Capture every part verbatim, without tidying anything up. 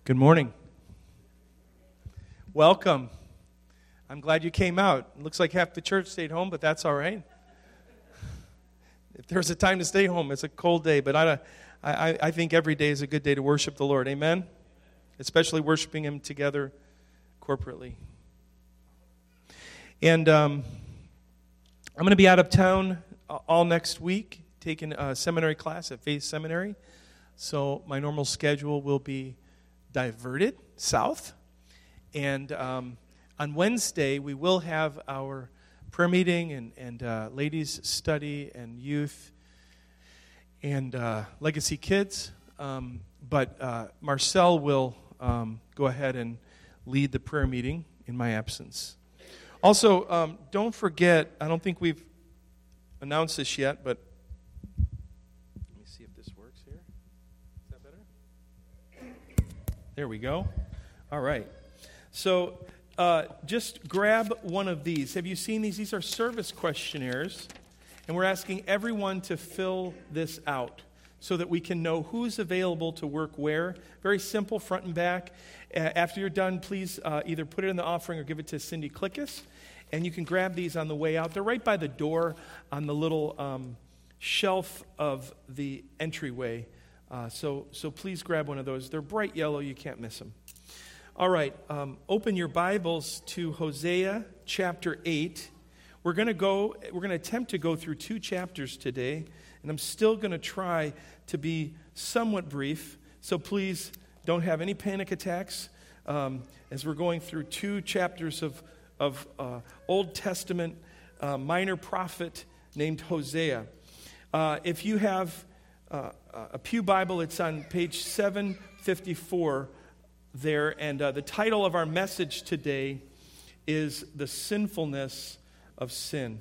Good morning. Welcome. I'm glad you came out. It looks like half the church stayed home, but that's all right. If there's a time to stay home, it's a cold day, but I, I, I think every day is a good day to worship the Lord. Amen? Especially worshiping Him together corporately. And um, I'm going to be out of town all next week, taking a seminary class at Faith Seminary. So my normal schedule will be diverted south. And um, on Wednesday, we will have our prayer meeting and, and uh, ladies' study and youth and uh, Legacy Kids. Um, but uh, Marcel will um, go ahead and lead the prayer meeting in my absence. Also, um, don't forget, I don't think we've announced this yet, but let me see if this works here. Is that better? There we go. All right. So uh, just grab one of these. Have you seen these? These are service questionnaires, and we're asking everyone to fill this out so that we can know who's available to work where. Very simple, front and back. Uh, after you're done, please uh, either put it in the offering or give it to Cindy Clickus, and you can grab these on the way out. They're right by the door on the little um, shelf of the entryway. Uh, so, so please grab one of those. They're bright yellow. You can't miss them. All right. Um, open your Bibles to Hosea chapter eight. We're going to go. We're going to attempt to go through two chapters today, and I'm still going to try to be somewhat brief. So please don't have any panic attacks um, as we're going through two chapters of of uh, Old Testament uh, minor prophet named Hosea. Uh, if you have uh, a Pew Bible, it's on page seven fifty-four there, and uh, the title of our message today is The Sinfulness of Sin.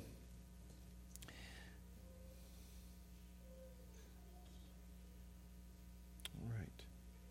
All right.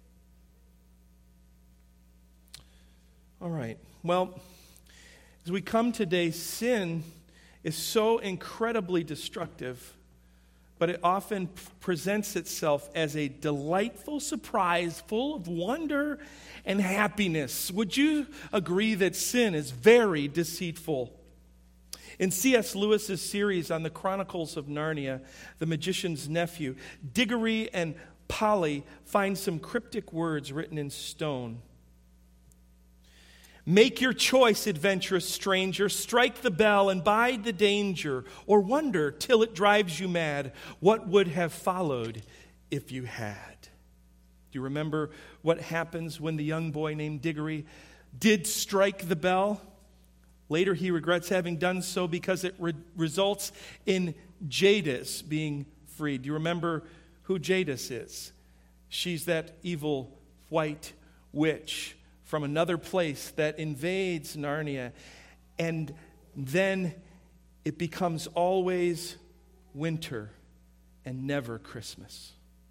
All right. Well, as we come today, sin is so incredibly destructive, but it often p- presents itself as a delightful surprise full of wonder and happiness. Would you agree that sin is very deceitful? In C S Lewis's series on the Chronicles of Narnia, The Magician's Nephew, Diggory and Polly find some cryptic words written in stone. Make your choice, adventurous stranger. Strike the bell and bide the danger, or wonder till it drives you mad what would have followed if you had. Do you remember what happens when the young boy named Diggory did strike the bell? Later he regrets having done so because it re- results in Jadis being freed. Do you remember who Jadis is? She's that evil white witch from another place that invades Narnia, and then it becomes always winter and never Christmas.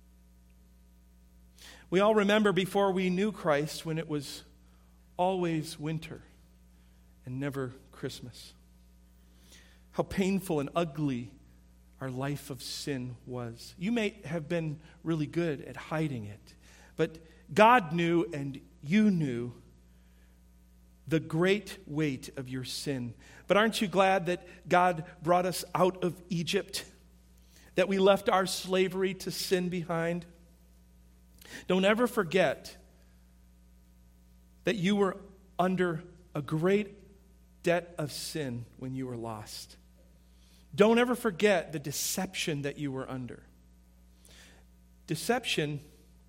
We all remember before we knew Christ when it was always winter and never Christmas. How painful and ugly our life of sin was. You may have been really good at hiding it, but God knew and you knew the great weight of your sin. But aren't you glad that God brought us out of Egypt? That we left our slavery to sin behind? Don't ever forget that you were under a great debt of sin when you were lost. Don't ever forget the deception that you were under. Deception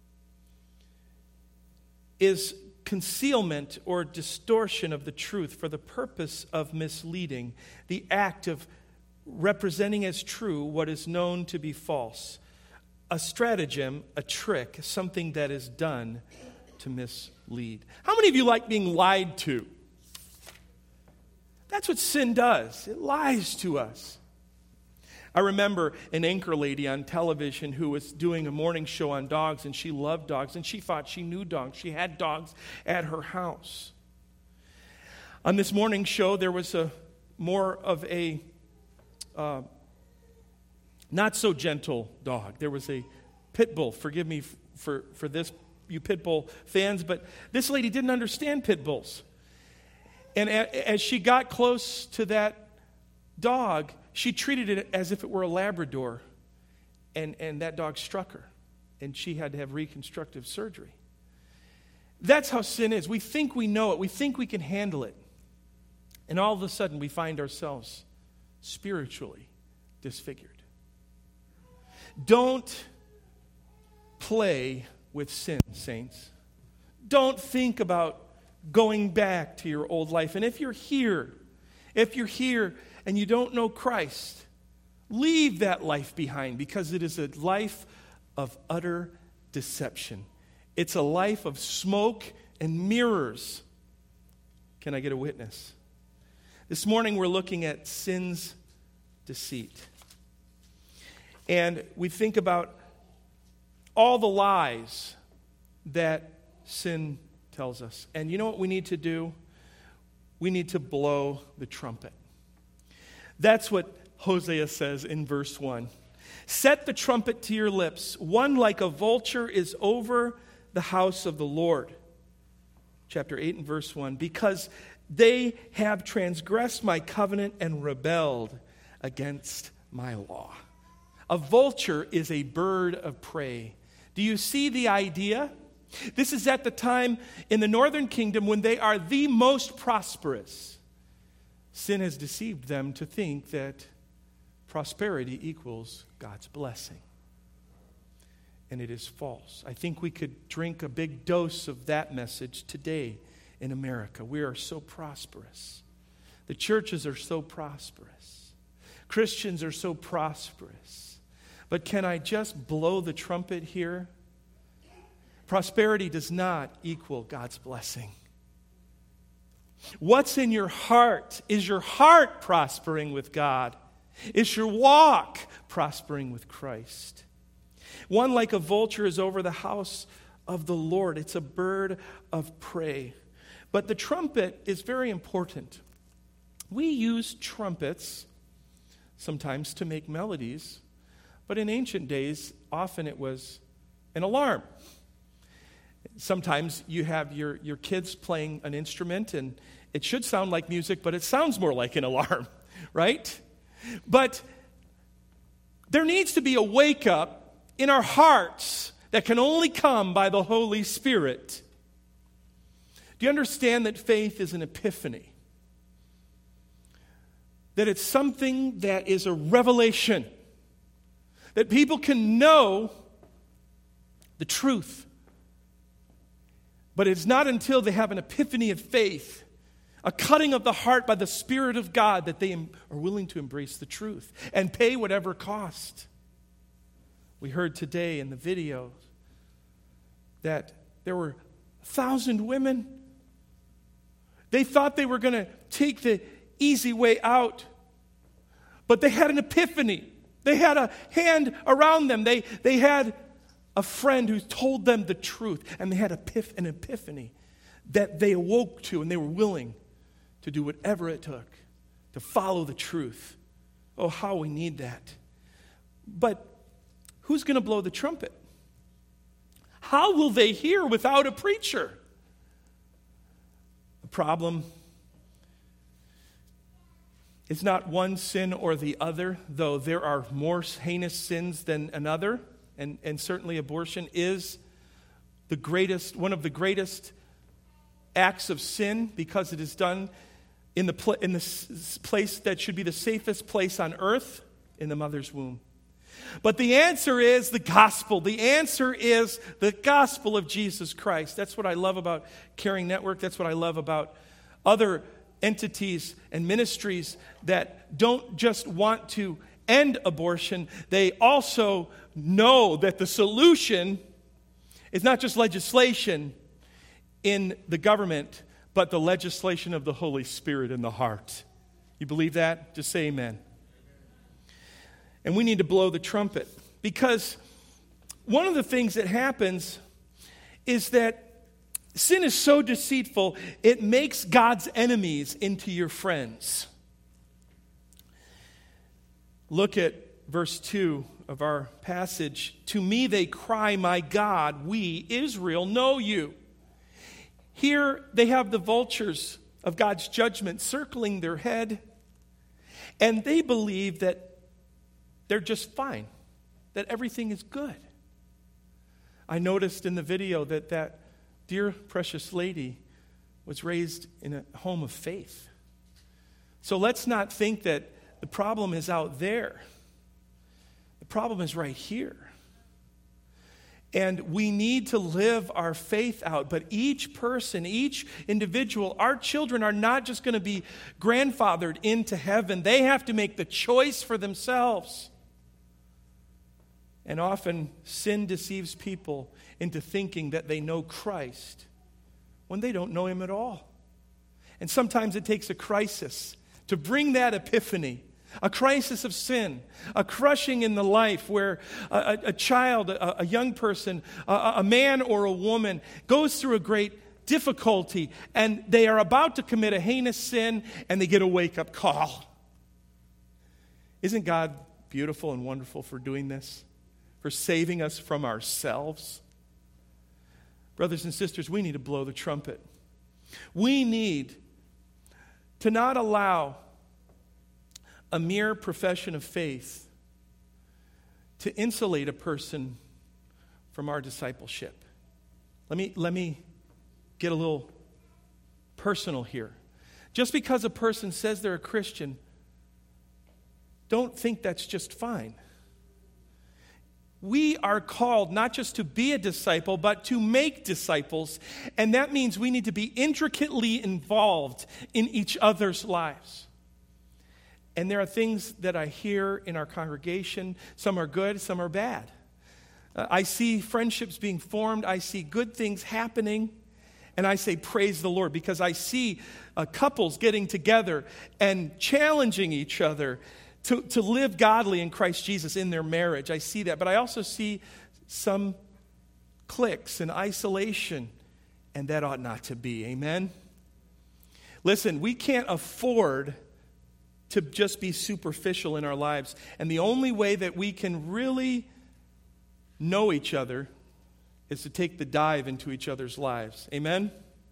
is concealment or distortion of the truth for the purpose of misleading, the act of representing as true what is known to be false. A stratagem, a trick, something that is done to mislead. How many of you like being lied to? That's what sin does. It lies to us. I remember an anchor lady on television who was doing a morning show on dogs, and she loved dogs, and she thought she knew dogs. She had dogs at her house. On this morning show, there was a more of a uh, not so gentle dog. There was a pit bull. Forgive me f- for, for this you pit bull fans, but this lady didn't understand pit bulls. And a, as she got close to that dog, she treated it as if it were a Labrador. And, and that dog struck her. And she had to have reconstructive surgery. That's how sin is. We think we know it. We think we can handle it. And all of a sudden, we find ourselves spiritually disfigured. Don't play with sin, saints. Don't think about going back to your old life. And if you're here, if you're here and you don't know Christ, leave that life behind, because it is a life of utter deception. It's a life of smoke and mirrors. Can I get a witness? This morning we're looking at sin's deceit. And we think about all the lies that sin tells us. And you know what we need to do? We need to blow the trumpet. That's what Hosea says in verse one. Set the trumpet to your lips. One like a vulture is over the house of the Lord. Chapter eight and verse one. Because they have transgressed my covenant and rebelled against my law. A vulture is a bird of prey. Do you see the idea? This is at the time in the northern kingdom when they are the most prosperous. Sin has deceived them to think that prosperity equals God's blessing. And it is false. I think we could drink a big dose of that message today in America. We are so prosperous. The churches are so prosperous. Christians are so prosperous. But can I just blow the trumpet here? Prosperity does not equal God's blessing. What's in your heart? Is your heart prospering with God? Is your walk prospering with Christ? One like a vulture is over the house of the Lord. It's a bird of prey. But the trumpet is very important. We use trumpets sometimes to make melodies, but in ancient days, often it was an alarm. Sometimes you have your, your kids playing an instrument, and it should sound like music, but it sounds more like an alarm, right? But there needs to be a wake-up in our hearts that can only come by the Holy Spirit. Do you understand that faith is an epiphany? That it's something that is a revelation. That people can know the truth. But it's not until they have an epiphany of faith, a cutting of the heart by the Spirit of God, that they are willing to embrace the truth and pay whatever cost. We heard today in the video that there were a thousand women. They thought they were going to take the easy way out, but they had an epiphany. They had a hand around them. They, they had a friend who told them the truth, and they had an epiphany that they awoke to, and they were willing to do whatever it took to follow the truth. Oh, how we need that. But who's going to blow the trumpet? How will they hear without a preacher? The problem is not one sin or the other, though there are more heinous sins than another. And, and certainly abortion is the greatest, one of the greatest acts of sin, because it is done in the, pl- in the s- place that should be the safest place on earth, in the mother's womb. But the answer is the gospel. The answer is the gospel of Jesus Christ. That's what I love about Caring Network. That's what I love about other entities and ministries that don't just want to end abortion. They also know that the solution is not just legislation in the government, but the legislation of the Holy Spirit in the heart. You believe that? Just say amen. And we need to blow the trumpet, because one of the things that happens is that sin is so deceitful, it makes God's enemies into your friends. Look at verse two of our passage. To me they cry, my God, we, Israel, know you. Here they have the vultures of God's judgment circling their head, and they believe that they're just fine, that everything is good. I noticed in the video that that dear, precious lady was raised in a home of faith. So let's not think that the problem is out there. The problem is right here. And we need to live our faith out. But each person, each individual, our children are not just going to be grandfathered into heaven. They have to make the choice for themselves. And often sin deceives people into thinking that they know Christ when they don't know him at all. And sometimes it takes a crisis to bring that epiphany, a crisis of sin, a crushing in the life where a, a, a child, a, a young person, a, a man or a woman goes through a great difficulty and they are about to commit a heinous sin and they get a wake-up call. Isn't God beautiful and wonderful for doing this? For saving us from ourselves? Brothers and sisters, we need to blow the trumpet. We need to not allow a mere profession of faith to insulate a person from our discipleship. Let me, let me get a little personal here. Just because a person says they're a Christian, don't think that's just fine. We are called not just to be a disciple, but to make disciples. And that means we need to be intricately involved in each other's lives. And there are things that I hear in our congregation. Some are good, some are bad. Uh, I see friendships being formed. I see good things happening. And I say, praise the Lord, because I see uh, couples getting together and challenging each other To, to live godly in Christ Jesus in their marriage. I see that. But I also see some cliques and isolation, and that ought not to be. Amen? Listen, we can't afford to just be superficial in our lives. And the only way that we can really know each other is to take the dive into each other's lives. Amen?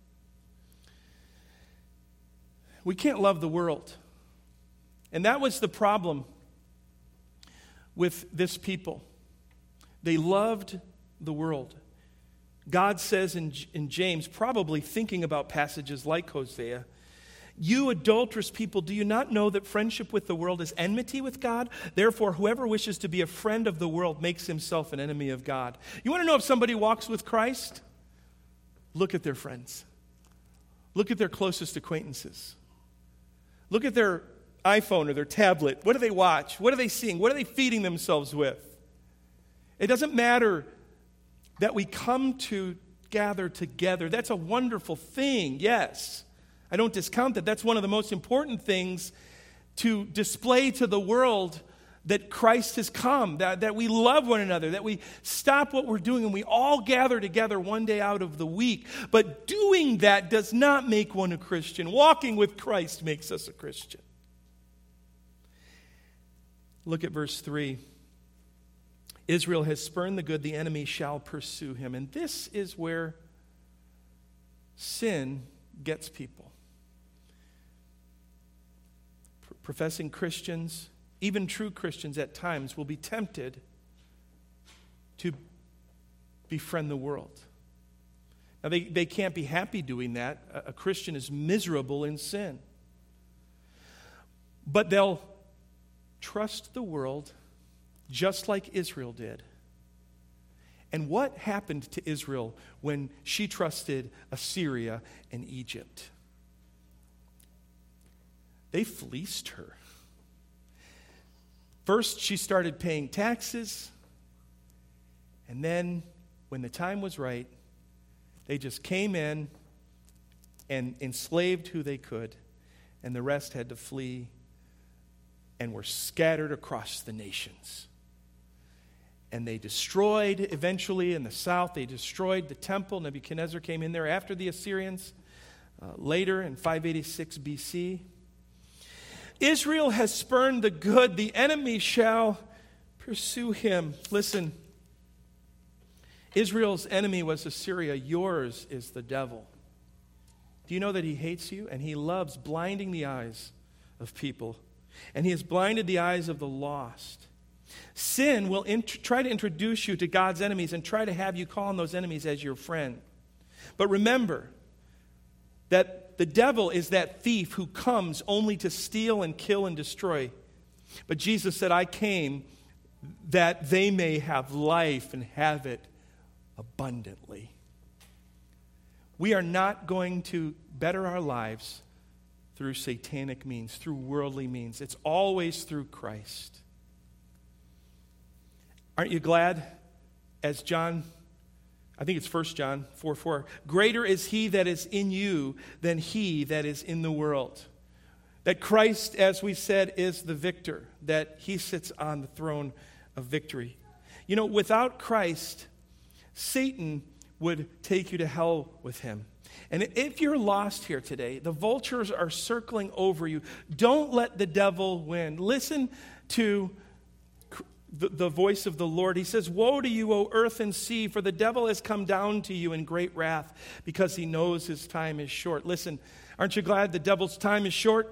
We can't love the world. And that was the problem with this people. They loved the world. God says in, in James, probably thinking about passages like Hosea, you adulterous people, do you not know that friendship with the world is enmity with God? Therefore, whoever wishes to be a friend of the world makes himself an enemy of God. You want to know if somebody walks with Christ? Look at their friends. Look at their closest acquaintances. Look at their iPhone or their tablet. What do they watch? What are they seeing? What are they feeding themselves with? It doesn't matter that we come to gather together. That's a wonderful thing, yes. I don't discount that. That's one of the most important things to display to the world that Christ has come, that, that we love one another, that we stop what we're doing and we all gather together one day out of the week. But doing that does not make one a Christian. Walking with Christ makes us a Christian. Look at verse three. Israel has spurned the good, the enemy shall pursue him. And this is where sin gets people. P- professing Christians, even true Christians at times, will be tempted to befriend the world. Now, they, they can't be happy doing that. A, a Christian is miserable in sin. But they'll trust the world just like Israel did. And what happened to Israel when she trusted Assyria and Egypt? They fleeced her. First, she started paying taxes, and then, when the time was right, they just came in and enslaved who they could, and the rest had to flee and were scattered across the nations. And they destroyed, eventually in the south, they destroyed the temple. Nebuchadnezzar came in there after the Assyrians, uh, later in five eighty-six B C. Israel has spurned the good, the enemy shall Pursue him. Listen, Israel's enemy was Assyria. Yours is the devil. Do you know that he hates you? And he loves blinding the eyes of people. And he has blinded the eyes of the lost. Sin will int- try to introduce you to God's enemies and try to have you call on those enemies as your friend. But remember that the devil is that thief who comes only to steal and kill and destroy. But Jesus said, I came that they may have life and have it abundantly. We are not going to better our lives through satanic means, through worldly means. It's always through Christ. Aren't you glad, as John, I think it's First John four four, greater is he that is in you than he that is in the world. That Christ, as we said, is the victor, that he sits on the throne of victory. You know, without Christ, Satan would take you to hell with him. And if you're lost here today, the vultures are circling over you. Don't let the devil win. Listen to the, the voice of the Lord. He says, woe to you, O earth and sea, for the devil has come down to you in great wrath because he knows his time is short. Listen, aren't you glad the devil's time is short?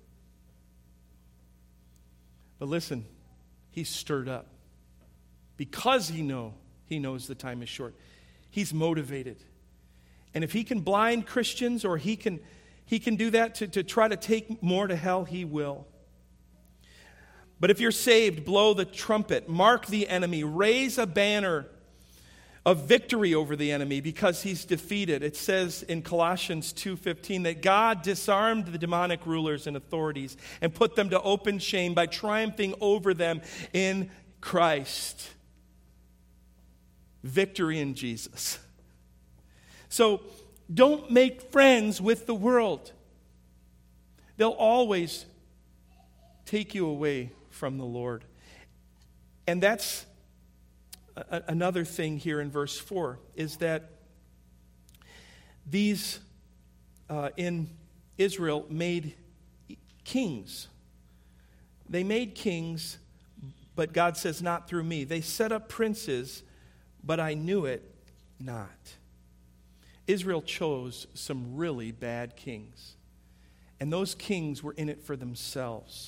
But listen, he's stirred up. Because he know, he knows the time is short. He's motivated. And if he can blind Christians or he can, he can do that to, to try to take more to hell, he will. But if you're saved, blow the trumpet, mark the enemy, raise a banner of victory over the enemy because he's defeated. It says in Colossians two fifteen that God disarmed the demonic rulers and authorities and put them to open shame by triumphing over them in Christ. Victory in Jesus. So don't make friends with the world. They'll always take you away from the Lord. And that's a- another thing here in verse four, is that these uh, in Israel made kings. They made kings, but God says, not through me. They set up princes, but I knew it not. Israel chose some really bad kings. And those kings were in it for themselves.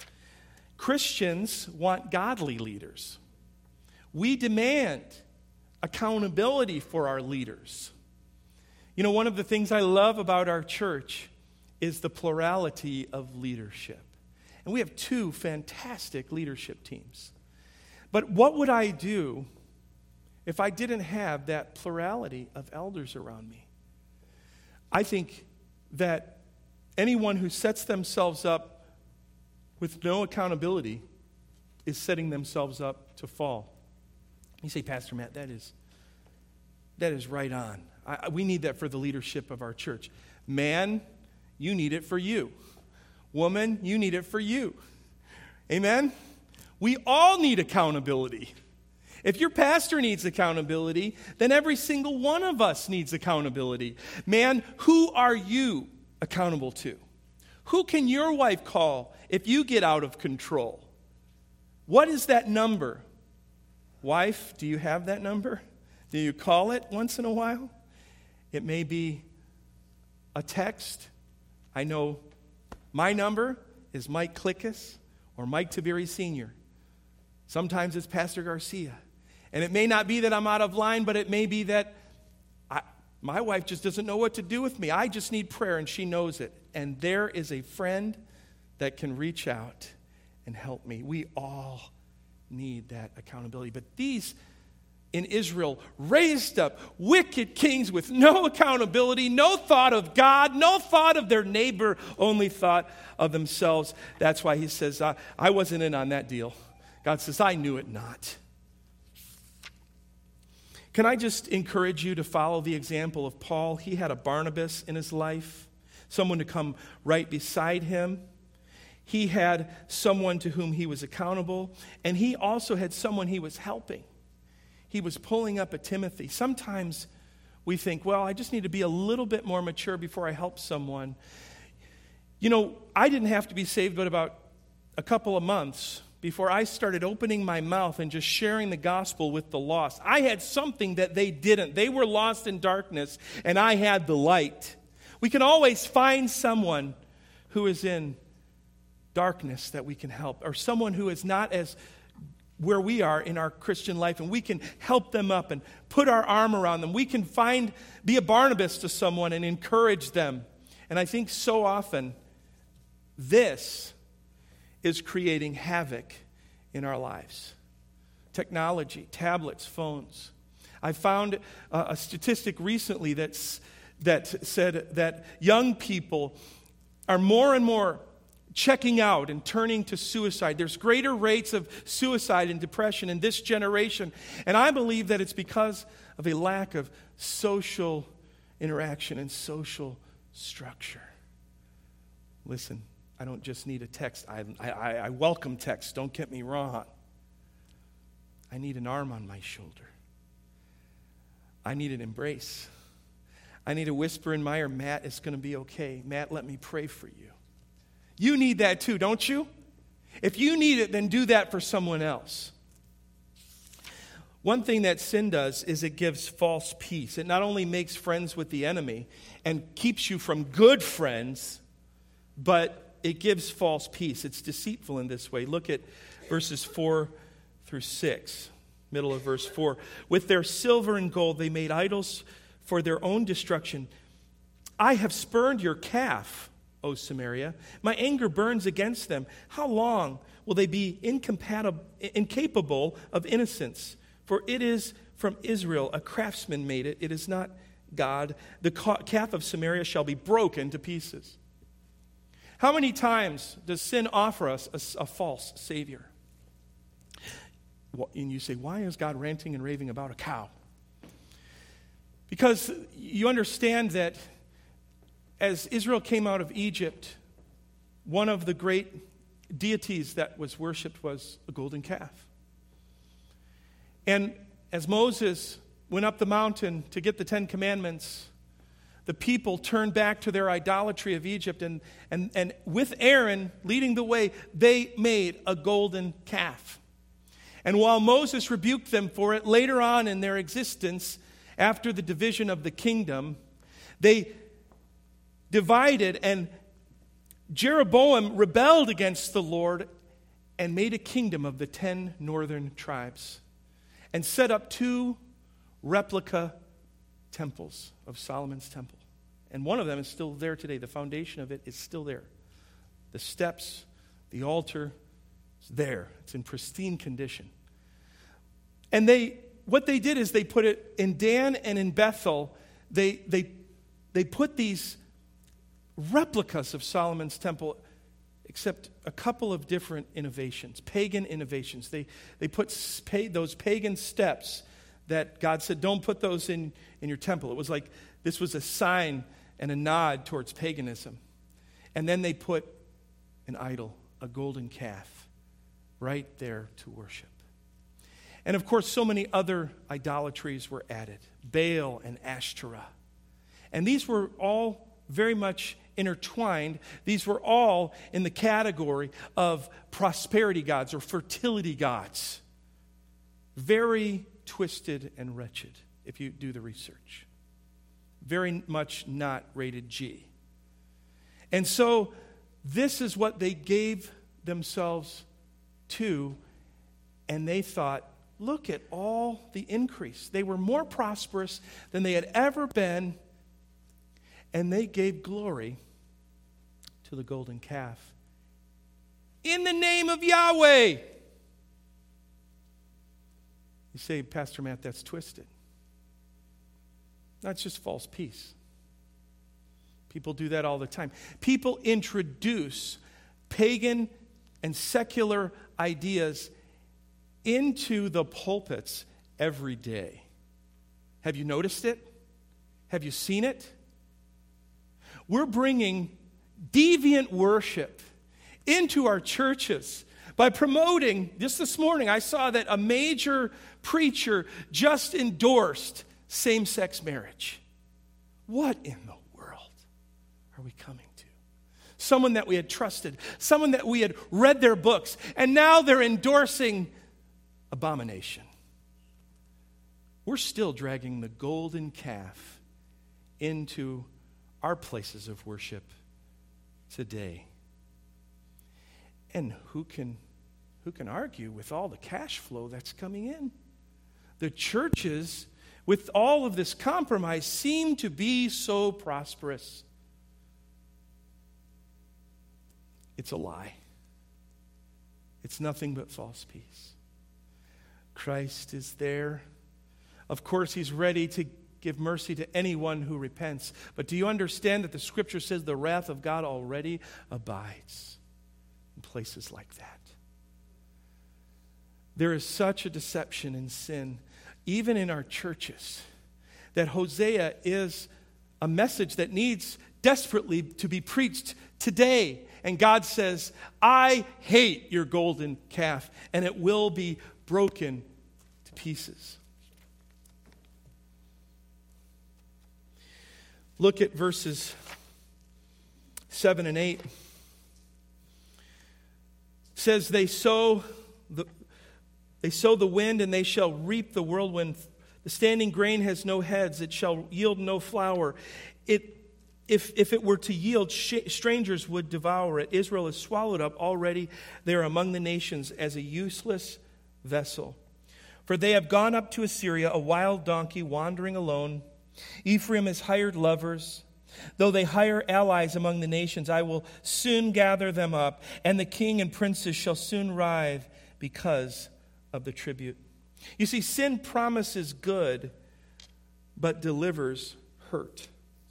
Christians want godly leaders. We demand accountability for our leaders. You know, one of the things I love about our church is the plurality of leadership. And we have two fantastic leadership teams. But what would I do if I didn't have that plurality of elders around me? I think that anyone who sets themselves up with no accountability is setting themselves up to fall. You say, Pastor Matt, that is, that is right on. I, we need that for the leadership of our church. Man, you need it for you. Woman, you need it for you. Amen? We all need accountability. If your pastor needs accountability, then every single one of us needs accountability. Man, who are you accountable to? Who can your wife call if you get out of control? What is that number? Wife, do you have that number? Do you call it once in a while? It may be a text. I know my number is Mike Klickus or Mike Tiberi Senior Sometimes it's Pastor Garcia. And it may not be that I'm out of line, but it may be that I, my wife just doesn't know what to do with me. I just need prayer, and she knows it. And there is a friend that can reach out and help me. We all need that accountability. But these in Israel raised up wicked kings with no accountability, no thought of God, no thought of their neighbor, only thought of themselves. That's why he says, I, I wasn't in on that deal. God says, I knew it not. Can I just encourage you to follow the example of Paul? He had a Barnabas in his life, someone to come right beside him. He had someone to whom he was accountable, and he also had someone he was helping. He was pulling up a Timothy. Sometimes we think, well, I just need to be a little bit more mature before I help someone. You know, I didn't have to be saved but about a couple of months before I started opening my mouth and just sharing the gospel with the lost. I had something that they didn't. They were lost in darkness, and I had the light. We can always find someone who is in darkness that we can help, or someone who is not as where we are in our Christian life, and we can help them up and put our arm around them. We can find, be a Barnabas to someone and encourage them. And I think so often this is creating havoc in our lives. Technology, tablets, phones. I found a, a statistic recently that's, that said that young people are more and more checking out and turning to suicide. There's greater rates of suicide and depression in this generation. And I believe that it's because of a lack of social interaction and social structure. Listen, I don't just need a text. I, I, I welcome text. Don't get me wrong. I need an arm on my shoulder. I need an embrace. I need a whisper in my ear, Matt, it's going to be okay. Matt, let me pray for you. You need that too, don't you? If you need it, then do that for someone else. One thing that sin does is it gives false peace. It not only makes friends with the enemy and keeps you from good friends, but it gives false peace. It's deceitful in this way. Look at verses four through six, middle of verse four. With their silver and gold they made idols for their own destruction. I have spurned your calf, O Samaria. My anger burns against them. How long will they be incompatible, incapable of innocence? For it is from Israel, a craftsman made it. It is not God. The calf of Samaria shall be broken to pieces. How many times does sin offer us a, a false Savior? And you say, why is God ranting and raving about a cow? Because you understand that as Israel came out of Egypt, one of the great deities that was worshipped was a golden calf. And as Moses went up the mountain to get the Ten Commandments, the people turned back to their idolatry of Egypt, and, and, and with Aaron leading the way, they made a golden calf. And while Moses rebuked them for it, later on in their existence, after the division of the kingdom, they divided, and Jeroboam rebelled against the Lord and made a kingdom of the ten northern tribes and set up two replica temples of Solomon's temple. And one of them is still there today. The foundation of it is still there. The steps, the altar, it's there. It's in pristine condition. And they, what they did is they put it in Dan and in Bethel. They, they, they put these replicas of Solomon's temple, except a couple of different innovations, pagan innovations. They, they put pa- those pagan steps that God said, don't put those in, in your temple. It was like this was a sign and a nod towards paganism. And then they put an idol, a golden calf, right there to worship. And of course, so many other idolatries were added, Baal and Ashtoreth. And these were all very much intertwined. These were all in the category of prosperity gods or fertility gods. Very twisted and wretched, if you do the research. Very much not rated G. And so this is what they gave themselves to, and they thought, look at all the increase. They were more prosperous than they had ever been, and they gave glory to the golden calf in the name of Yahweh. You say, Pastor Matt, that's twisted. That's just false peace. People do that all the time. People introduce pagan and secular ideas into the pulpits every day. Have you noticed it? Have you seen it? We're bringing deviant worship into our churches by promoting, just this morning, I saw that a major preacher just endorsed same-sex marriage. What in the world are we coming to? someone that we had trusted, someone that we had read their books, and now they're endorsing abomination. We're still dragging the golden calf into our places of worship today. And who can, who can argue with all the cash flow that's coming in? The churches, with all of this compromise, seem to be so prosperous. It's a lie. It's nothing but false peace. Christ is there. Of course, he's ready to give mercy to anyone who repents. But do you understand that the Scripture says the wrath of God already abides in places like that? There is such a deception and sin, even in our churches, that Hosea is a message that needs desperately to be preached today. And God says, I hate your golden calf, and it will be broken to pieces. Look at verses seven and eight. It says, they sow the, they sow the wind, and they shall reap the whirlwind. The standing grain has no heads. It shall yield no flour. It If, if it were to yield, sh- strangers would devour it. Israel is swallowed up already there among the nations as a useless vessel. For they have gone up to Assyria, a wild donkey wandering alone. Ephraim has hired lovers. Though they hire allies among the nations, I will soon gather them up, and the king and princes shall soon writhe because of the tribute. You see, sin promises good, but delivers hurt.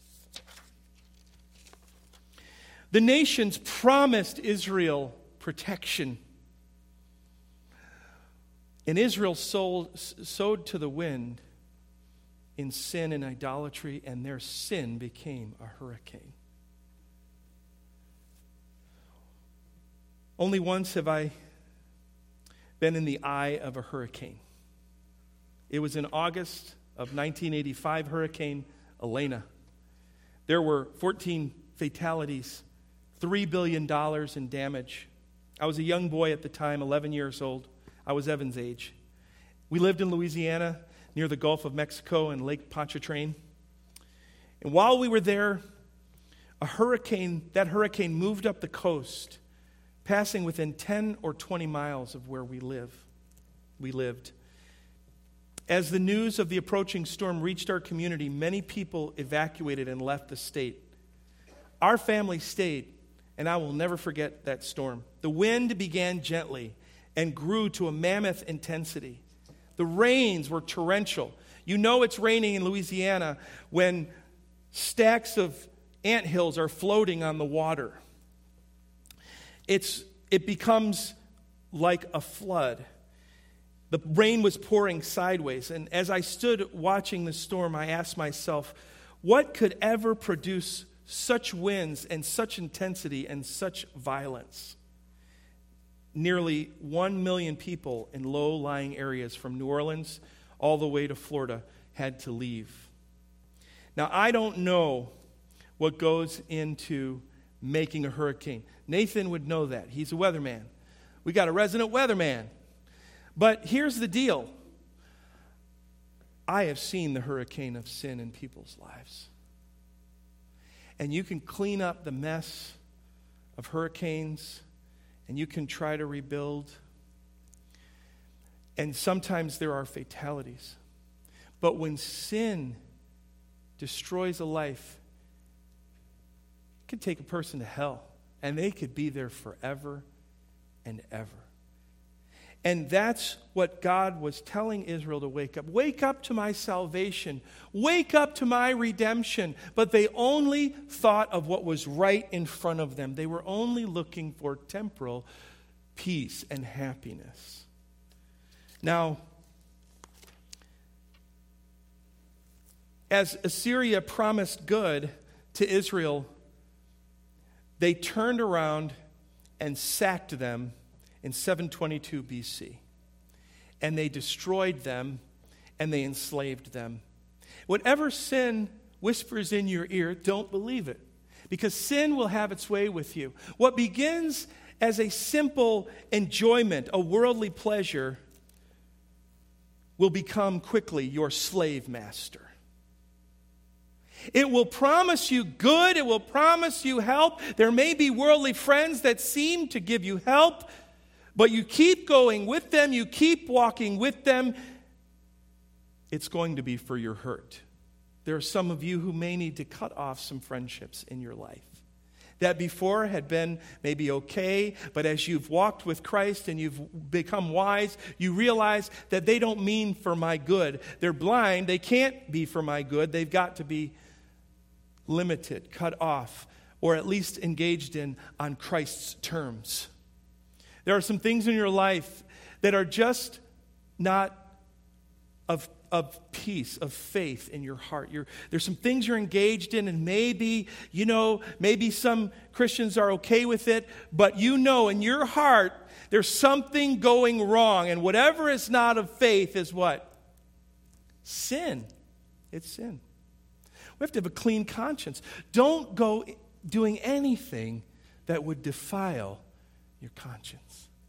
The nations promised Israel protection. And Israel sold, sowed to the wind in sin and idolatry, and their sin became a hurricane. Only once have I been in the eye of a hurricane. It was in August of nineteen eighty-five, Hurricane Elena. There were fourteen fatalities, three billion dollars in damage. I was a young boy at the time, eleven years old. I was Evan's age. We lived in Louisiana, near the Gulf of Mexico and Lake Pontchartrain. And while we were there, a hurricane, that hurricane moved up the coast, passing within ten or twenty miles of where we live. We lived. As the news of the approaching storm reached our community, many people evacuated and left the state. Our family stayed, and I will never forget that storm. The wind began gently and grew to a mammoth intensity. The rains were torrential. You know it's raining in Louisiana when stacks of anthills are floating on the water. It's, it becomes like a flood. The rain was pouring sideways, and as I stood watching the storm, I asked myself, what could ever produce such winds and such intensity and such violence? Nearly one million people in low-lying areas from New Orleans all the way to Florida had to leave. Now, I don't know what goes into making a hurricane. Nathan would know that. He's a weatherman. We got a resident weatherman. But here's the deal. I have seen the hurricane of sin in people's lives. And you can clean up the mess of hurricanes, and you can try to rebuild. And sometimes there are fatalities. But when sin destroys a life, it can take a person to hell, and they could be there forever and ever. And that's what God was telling Israel to wake up. Wake up to my salvation. Wake up to my redemption. But they only thought of what was right in front of them. They were only looking for temporal peace and happiness. Now, as Assyria promised good to Israel, they turned around and sacked them in seven twenty-two B C. And they destroyed them, and they enslaved them. Whatever sin whispers in your ear, don't believe it. because sin will have its way with you. What begins as a simple enjoyment, a worldly pleasure, will become quickly your slave master. It will promise you good. It will promise you help. There may be worldly friends that seem to give you help, but you keep going with them. You keep walking with them. It's going to be for your hurt. There are some of you who may need to cut off some friendships in your life that before had been maybe okay, but as you've walked with Christ and you've become wise, you realize that they don't mean for my good. They're blind. They can't be for my good. They've got to be limited, cut off, or at least engaged in on Christ's terms. There are some things in your life that are just not of of peace, of faith in your heart. You're, there's some things you're engaged in, and maybe, you know, maybe some Christians are okay with it, but you know in your heart there's something going wrong, and whatever is not of faith is what? Sin. It's sin. We have to have a clean conscience. Don't go doing anything that would defile your conscience.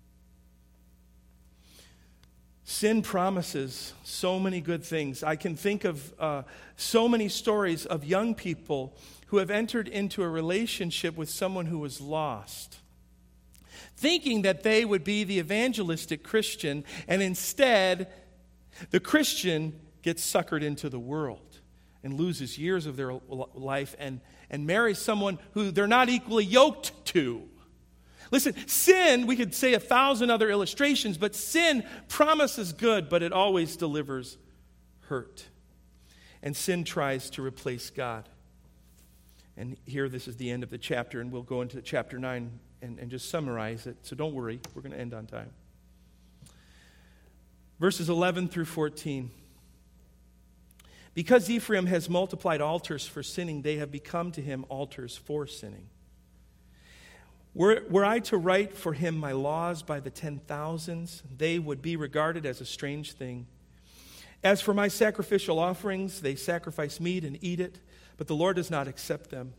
Sin promises so many good things. I can think of uh, so many stories of young people who have entered into a relationship with someone who was lost, thinking that they would be the evangelistic Christian, and instead, the Christian gets suckered into the world and loses years of their life and, and marries someone who they're not equally yoked to. Listen, sin, we could say a thousand other illustrations, but sin promises good, but it always delivers hurt. And sin tries to replace God. And here, this is the end of the chapter, and we'll go into chapter nine and, and just summarize it. So don't worry, we're going to end on time. Verses eleven through fourteen. Because Ephraim has multiplied altars for sinning, they have become to him altars for sinning. Were, were I to write for him my laws by the ten thousands, they would be regarded as a strange thing. As for my sacrificial offerings, they sacrifice meat and eat it, but the Lord does not accept them.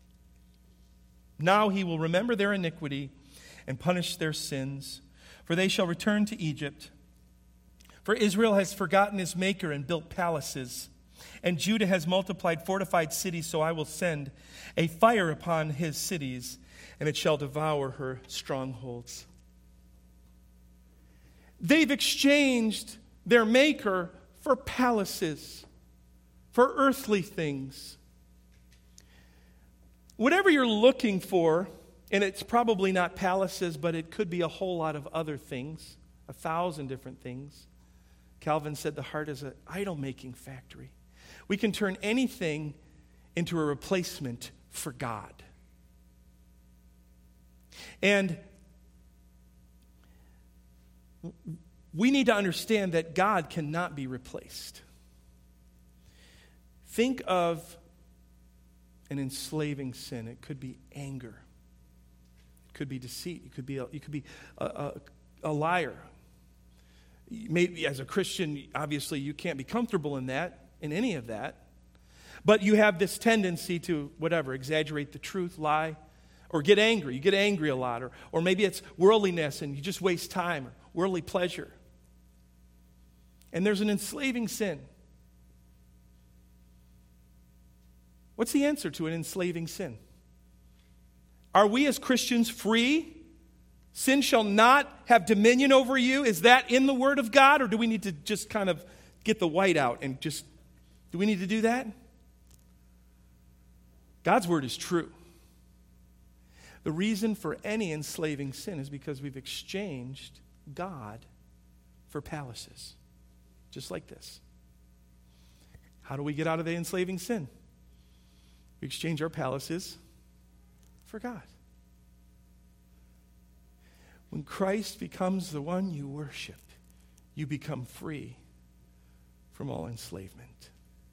Now he will remember their iniquity and punish their sins, for they shall return to Egypt. For Israel has forgotten his maker and built palaces, and Judah has multiplied fortified cities, so I will send a fire upon his cities, and it shall devour her strongholds. They've exchanged their maker for palaces, for earthly things. Whatever you're looking for, and it's probably not palaces, but it could be a whole lot of other things, a thousand different things. Calvin said the heart is an idol-making factory. We can turn anything into a replacement for God. And we need to understand that God cannot be replaced. Think of an enslaving sin. It could be anger. It could be deceit. It could be a, you could be a, a, a liar. Maybe as a Christian, obviously you can't be comfortable in that, in any of that. But you have this tendency to, whatever, exaggerate the truth, lie, or get angry. You get angry a lot. Or, or maybe it's worldliness and you just waste time, or worldly pleasure. And there's an enslaving sin. What's the answer to an enslaving sin? Are we as Christians free? Sin shall not have dominion over you. Is that in the Word of God? Or do we need to just kind of get the white out and just, do we need to do that? God's Word is true. The reason for any enslaving sin is because we've exchanged God for palaces. Just like this. How do we get out of the enslaving sin? We exchange our palaces for God. When Christ becomes the one you worship, you become free from all enslavement.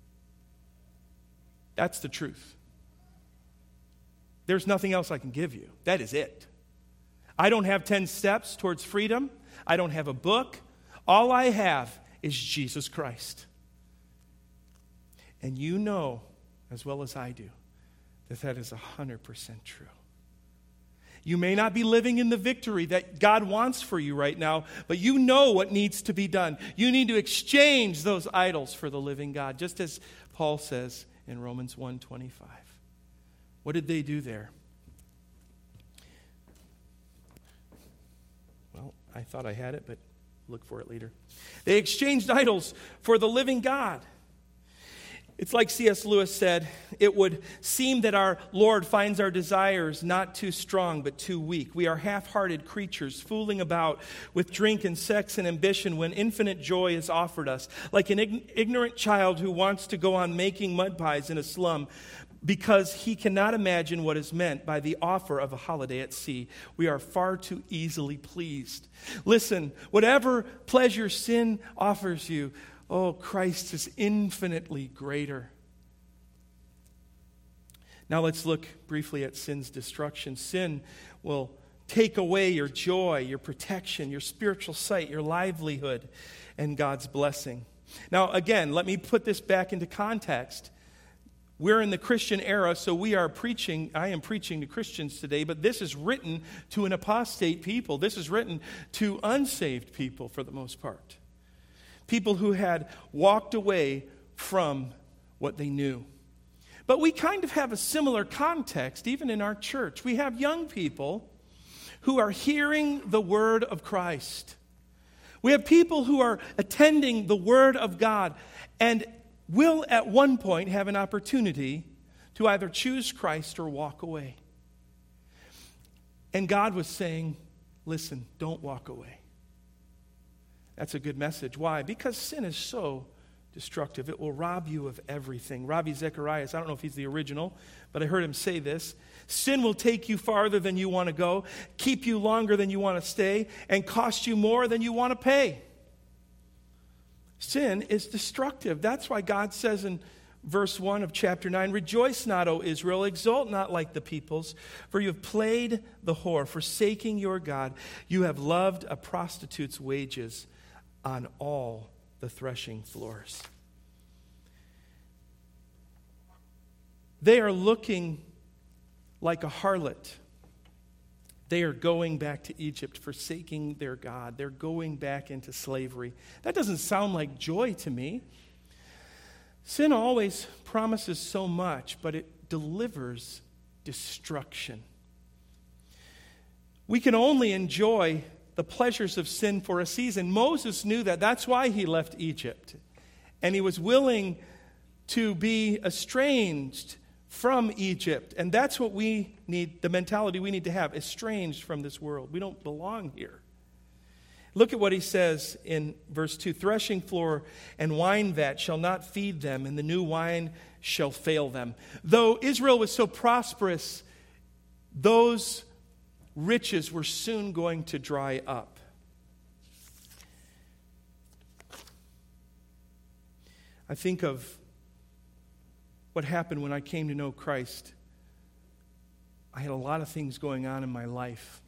That's the truth. There's nothing else I can give you. That is it. I don't have ten steps towards freedom. I don't have a book. All I have is Jesus Christ. And you know, as well as I do, that that is one hundred percent true. You may not be living in the victory that God wants for you right now, but you know what needs to be done. You need to exchange those idols for the living God, just as Paul says in Romans one twenty-five. What did they do there? Well, I thought I had it, but look for it later. They exchanged idols for the living God. It's like C S Lewis said, it would seem that our Lord finds our desires not too strong but too weak. We are half-hearted creatures fooling about with drink and sex and ambition when infinite joy is offered us. Like an ignorant child who wants to go on making mud pies in a slum because he cannot imagine what is meant by the offer of a holiday at sea. We are far too easily pleased. Listen, whatever pleasure sin offers you, oh, Christ is infinitely greater. Now let's look briefly at sin's destruction. Sin will take away your joy, your protection, your spiritual sight, your livelihood, and God's blessing. Now again, let me put this back into context. We're in the Christian era, so we are preaching, I am preaching to Christians today, but this is written to an apostate people. This is written to unsaved people for the most part. People who had walked away from what they knew. But we kind of have a similar context, even in our church. We have young people who are hearing the word of Christ. We have people who are attending the word of God and will at one point have an opportunity to either choose Christ or walk away. And God was saying, listen, don't walk away. That's a good message. Why? Because sin is so destructive. It will rob you of everything. Ravi Zacharias, I don't know if he's the original, but I heard him say this. Sin will take you farther than you want to go, keep you longer than you want to stay, and cost you more than you want to pay. Sin is destructive. That's why God says in verse one of chapter nine, rejoice not, O Israel, exult not like the peoples, for you have played the whore, forsaking your God. You have loved a prostitute's wages on all the threshing floors. They are looking like a harlot. They are going back to Egypt, forsaking their God. They're going back into slavery. That doesn't sound like joy to me. Sin always promises so much, but it delivers destruction. We can only enjoy the pleasures of sin for a season. Moses knew that. That's why he left Egypt. And he was willing to be estranged from Egypt. And that's what we need, the mentality we need to have, estranged from this world. We don't belong here. Look at what he says in verse two. Threshing floor and wine vat shall not feed them, and the new wine shall fail them. Though Israel was so prosperous, those riches were soon going to dry up. I think of what happened when I came to know Christ. I had a lot of things going on in my life.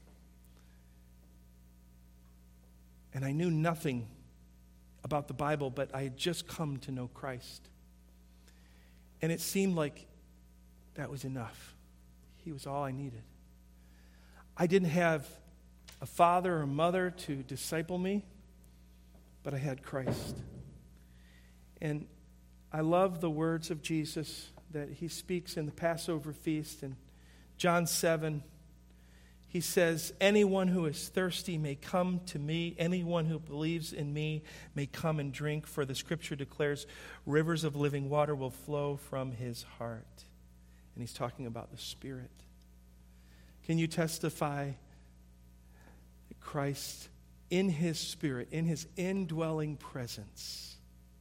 And I knew nothing about the Bible, but I had just come to know Christ. And it seemed like that was enough. He was all I needed. I didn't have a father or mother to disciple me, but I had Christ. And I love the words of Jesus that he speaks in the Passover feast in John seven. He says, anyone who is thirsty may come to me. Anyone who believes in me may come and drink. For the scripture declares, rivers of living water will flow from his heart. And he's talking about the Spirit. Can you testify that Christ, in his Spirit, in his indwelling presence,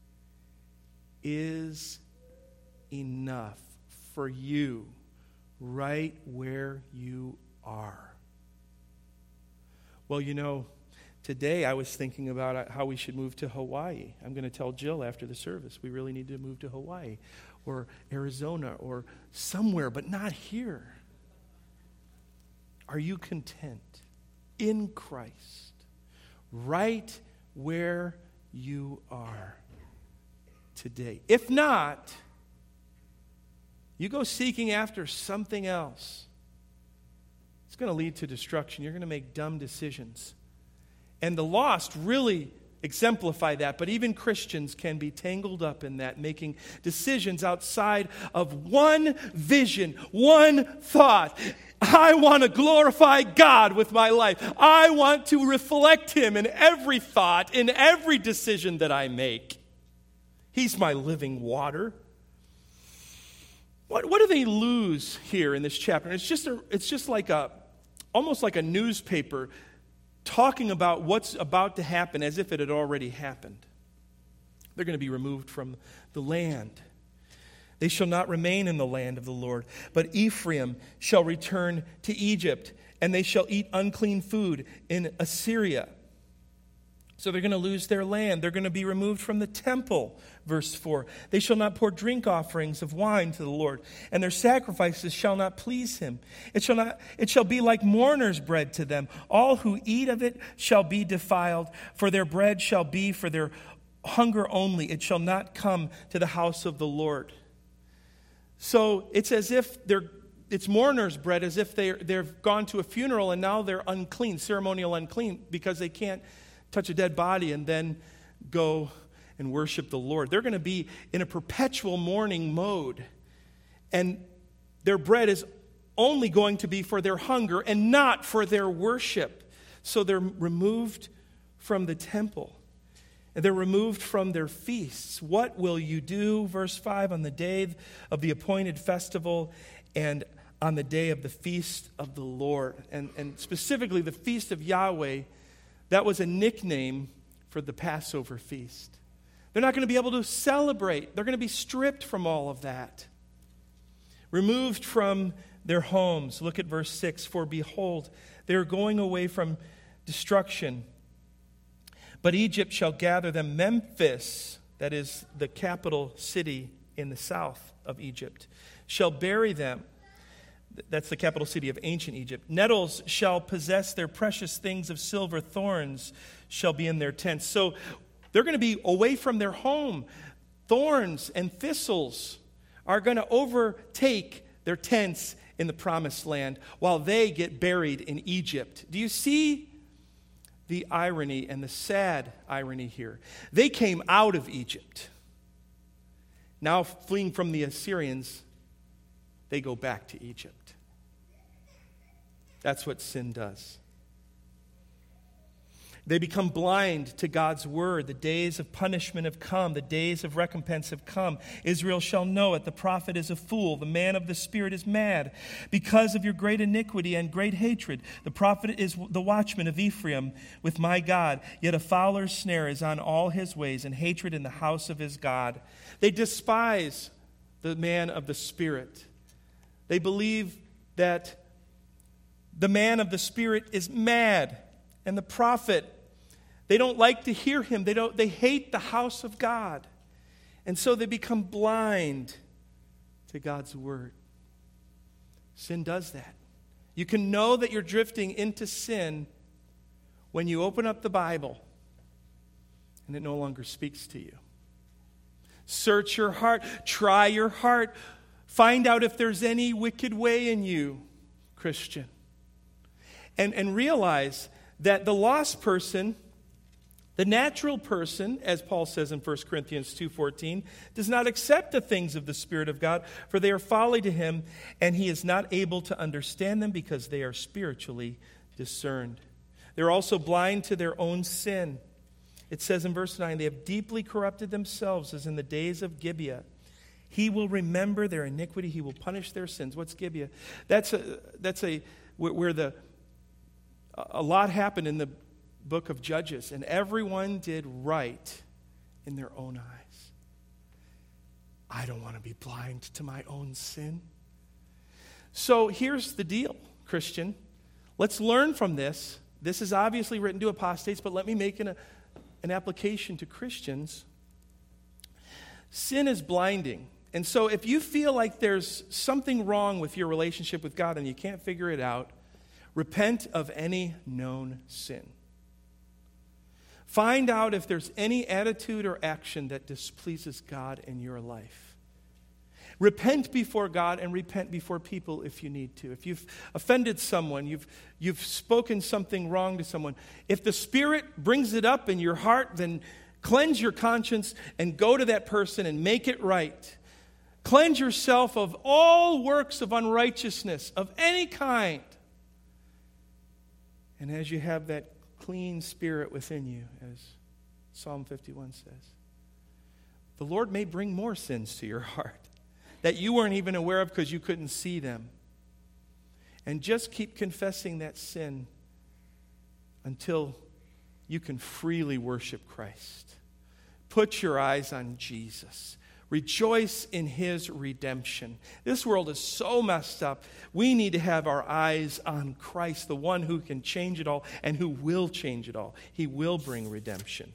is enough for you right where you are? Well, you know, today I was thinking about how we should move to Hawaii. I'm going to tell Jill after the service we really need to move to Hawaii or Arizona or somewhere, but not here. Are you content in Christ right where you are today? If not, you go seeking after something else, it's going to lead to destruction. You're going to make dumb decisions. And the lost really exemplify that, but even Christians can be tangled up in that, making decisions outside of one vision, one thought. I want to glorify God with my life. I want to reflect Him in every thought, in every decision that I make. He's my living water. What, what do they lose here in this chapter? And it's just a, it's just like a, almost like a newspaper talking about what's about to happen as if it had already happened. They're going to be removed from the land. They shall not remain in the land of the Lord, but Ephraim shall return to Egypt, and they shall eat unclean food in Assyria. So they're going to lose their land. They're going to be removed from the temple, verse four. They shall not pour drink offerings of wine to the Lord, and their sacrifices shall not please Him. It shall not. It shall be like mourners' bread to them. All who eat of it shall be defiled, for their bread shall be for their hunger only. It shall not come to the house of the Lord. So it's as if they're, it's mourners' bread, as if they're, they've gone to a funeral and now they're unclean, ceremonial unclean, because they can't touch a dead body and then go and worship the Lord. They're going to be in a perpetual mourning mode. And their bread is only going to be for their hunger and not for their worship. So they're removed from the temple. And they're removed from their feasts. What will you do, verse five, on the day of the appointed festival and on the day of the feast of the Lord? And, and specifically the feast of Yahweh. That was a nickname for the Passover feast. They're not going to be able to celebrate. They're going to be stripped from all of that. Removed from their homes. Look at verse six. For behold, they are going away from destruction. But Egypt shall gather them. Memphis, that is the capital city in the south of Egypt, shall bury them. That's the capital city of ancient Egypt. Nettles shall possess their precious things of silver. Thorns shall be in their tents. So they're going to be away from their home. Thorns and thistles are going to overtake their tents in the promised land while they get buried in Egypt. Do you see the irony and the sad irony here? They came out of Egypt. Now fleeing from the Assyrians, they go back to Egypt. That's what sin does. They become blind to God's word. The days of punishment have come. The days of recompense have come. Israel shall know it. The prophet is a fool. The man of the Spirit is mad. Because of your great iniquity and great hatred, the prophet is the watchman of Ephraim with my God. Yet a fowler's snare is on all his ways, and hatred in the house of his God. They despise the man of the Spirit. They believe that the man of the Spirit is mad. And the prophet, they don't like to hear him. They don't. They hate the house of God. And so they become blind to God's word. Sin does that. You can know that you're drifting into sin when you open up the Bible and it no longer speaks to you. Search your heart. Try your heart. Find out if there's any wicked way in you, Christian. And, and realize that the lost person, the natural person, as Paul says in First Corinthians two fourteen, does not accept the things of the Spirit of God, for they are folly to him, and he is not able to understand them because they are spiritually discerned. They're also blind to their own sin. It says in verse nine, they have deeply corrupted themselves as in the days of Gibeah. He will remember their iniquity. He will punish their sins. What's Gibeah? That's a, that's a where the a lot happened in the book of Judges, and everyone did right in their own eyes. I don't want to be blind to my own sin. So here's the deal, Christian. Let's learn from this. This is obviously written to apostates, but let me make an, an application to Christians. Sin is blinding. And so if you feel like there's something wrong with your relationship with God and you can't figure it out, repent of any known sin. Find out if there's any attitude or action that displeases God in your life. repent before God and repent before people if you need to. If you've offended someone, you've, you've spoken something wrong to someone, if the Spirit brings it up in your heart, then cleanse your conscience and go to that person and make it right. Cleanse yourself of all works of unrighteousness of any kind. And as you have that clean spirit within you, as Psalm fifty-one says, the Lord may bring more sins to your heart that you weren't even aware of because you couldn't see them. And just keep confessing that sin until you can freely worship Christ. Put your eyes on Jesus. Rejoice in his redemption. This world is so messed up. We need to have our eyes on Christ, the one who can change it all and who will change it all. He will bring redemption.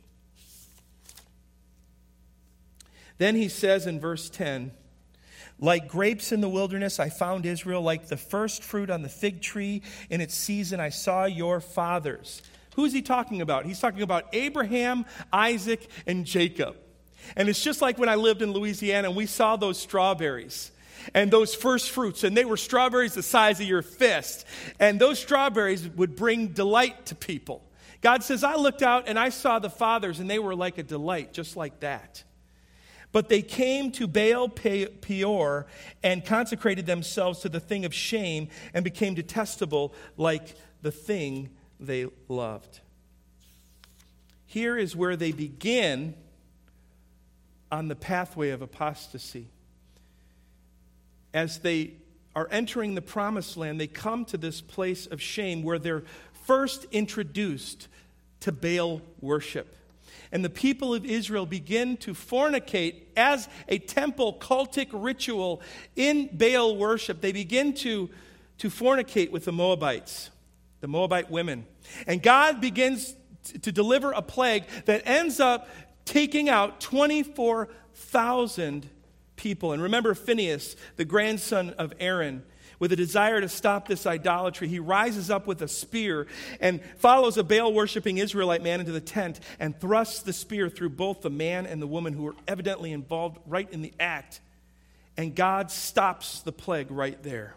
Then he says in verse ten, like grapes in the wilderness, I found Israel. Like the first fruit on the fig tree in its season, I saw your fathers. Who is he talking about? He's talking about Abraham, Isaac, and Jacob. And it's just like when I lived in Louisiana and we saw those strawberries and those first fruits, and they were strawberries the size of your fist. And those strawberries would bring delight to people. God says, I looked out and I saw the fathers, and they were like a delight, just like that. But they came to Baal Peor and consecrated themselves to the thing of shame and became detestable like the thing they loved. Here is where they begin on the pathway of apostasy. As they are entering the promised land, they come to this place of shame where they're first introduced to Baal worship. And the people of Israel begin to fornicate as a temple cultic ritual in Baal worship. They begin to, to fornicate with the Moabites, the Moabite women. And God begins to deliver a plague that ends up taking out twenty-four thousand people. And remember Phinehas, the grandson of Aaron, with a desire to stop this idolatry, he rises up with a spear and follows a Baal-worshiping Israelite man into the tent and thrusts the spear through both the man and the woman who were evidently involved right in the act. And God stops the plague right there.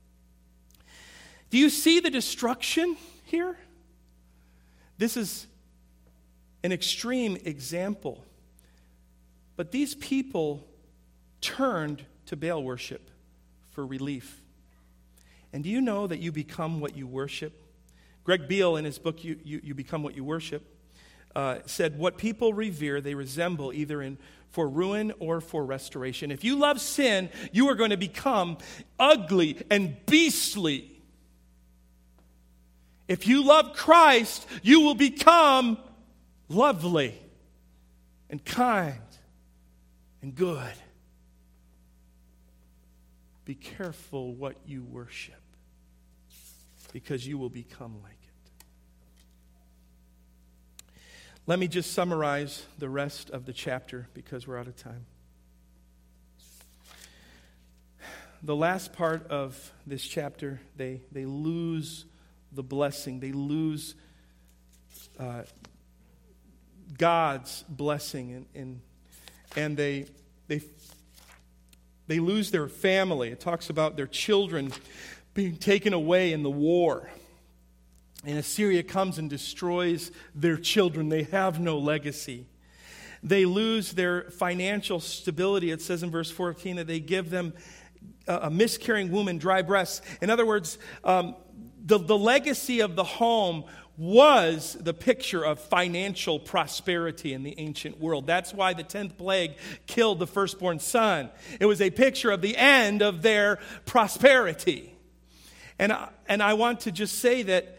Do you see the destruction here? This is an extreme example. But these people turned to Baal worship for relief. And do you know that you become what you worship? Greg Beale, in his book, You, you, you Become What You Worship, uh, said, what people revere, they resemble either in for ruin or for restoration. If you love sin, you are going to become ugly and beastly. If you love Christ, you will become lovely and kind and good. Be careful what you worship, because you will become like it. Let me just summarize the rest of the chapter because we're out of time. The last part of this chapter, they, they lose the blessing. They lose uh, God's blessing, and, and, and they, they They lose their family. It talks about their children being taken away in the war. And Assyria comes and destroys their children. They have no legacy. They lose their financial stability. It says in verse fourteen that they give them a miscarrying womb and dry breasts. In other words, um, the, the legacy of the home was the picture of financial prosperity in the ancient world. That's why the tenth plague killed the firstborn son. It was a picture of the end of their prosperity. And I, and I want to just say that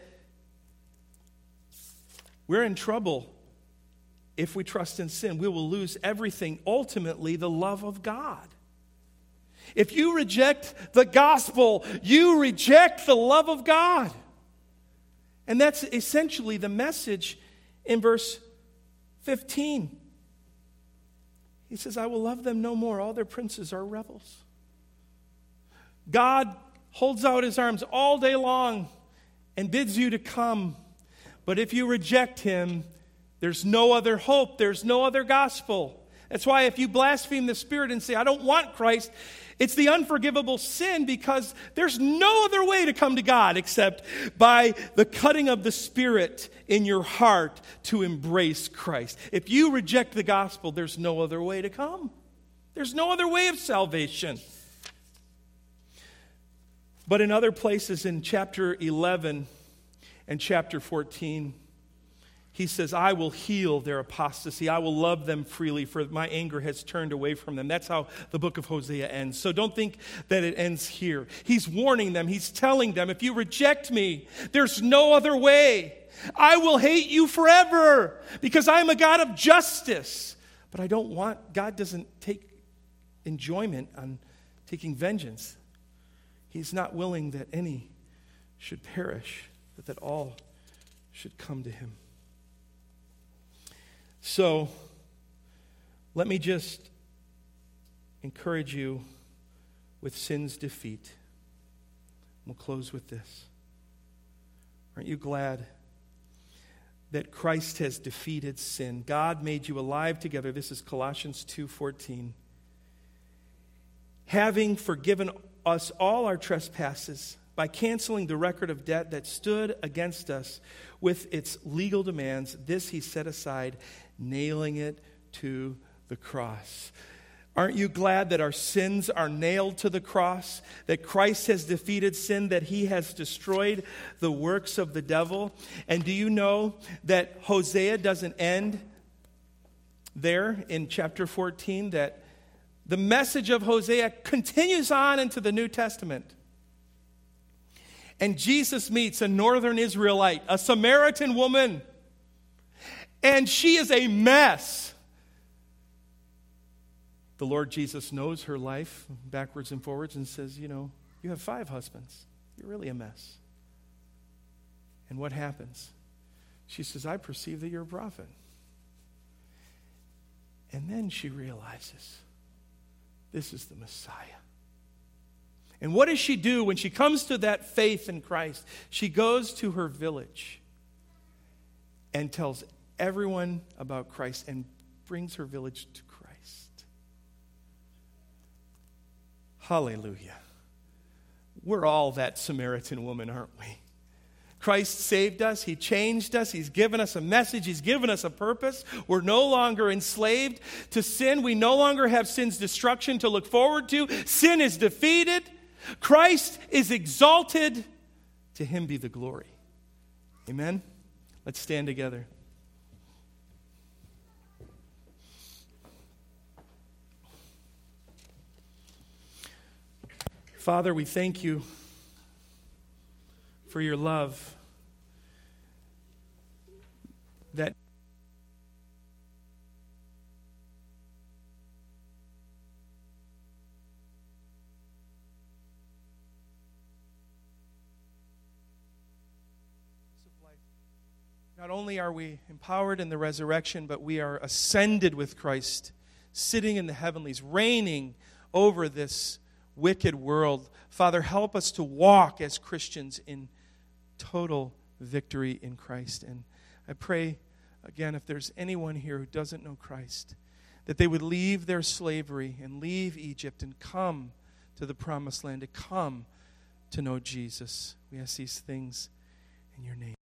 we're in trouble if we trust in sin. We will lose everything, ultimately the love of God. If you reject the gospel, you reject the love of God. And that's essentially the message in verse fifteen. He says, I will love them no more. All their princes are rebels. God holds out his arms all day long and bids you to come. But if you reject him, there's no other hope. There's no other gospel. That's why if you blaspheme the Spirit and say, I don't want Christ, It's the unforgivable sin because there's no other way to come to God except by the cutting of the Spirit in your heart to embrace Christ. If you reject the gospel, there's no other way to come. There's no other way of salvation. But in other places in chapter eleven and chapter fourteen, he says, I will heal their apostasy. I will love them freely, for my anger has turned away from them. That's how the book of Hosea ends. So don't think that it ends here. He's warning them. He's telling them, if you reject me, there's no other way. I will hate you forever because I'm a God of justice. But I don't want, God doesn't take enjoyment on taking vengeance. He's not willing that any should perish, but that all should come to him. So, let me just encourage you with sin's defeat. We'll close with this. Aren't you glad that Christ has defeated sin? God made you alive together. This is Colossians two fourteen. Having forgiven us all our trespasses by canceling the record of debt that stood against us with its legal demands, this he set aside, nailing it to the cross. Aren't you glad that our sins are nailed to the cross, that Christ has defeated sin, that he has destroyed the works of the devil? And do you know that Hosea doesn't end there in chapter fourteen, that the message of Hosea continues on into the New Testament? And Jesus meets a northern Israelite, a Samaritan woman, and she is a mess. The Lord Jesus knows her life backwards and forwards and says, you know, you have five husbands. You're really a mess. And what happens? She says, I perceive that you're a prophet. And then she realizes, this is the Messiah. And what does she do when she comes to that faith in Christ? She goes to her village and tells everyone about Christ and brings her village to Christ. Hallelujah. We're all that Samaritan woman, aren't we? Christ saved us. He changed us. He's given us a message. He's given us a purpose. We're no longer enslaved to sin. We no longer have sin's destruction to look forward to. Sin is defeated. Christ is exalted. To him be the glory. Amen? Let's stand together. Father, we thank you for your love that not only are we empowered in the resurrection, but we are ascended with Christ, sitting in the heavenlies, reigning over this wicked world. Father, help us to walk as Christians in total victory in Christ. And I pray, again, if there's anyone here who doesn't know Christ, that they would leave their slavery and leave Egypt and come to the promised land, to come to know Jesus. We ask these things in your name.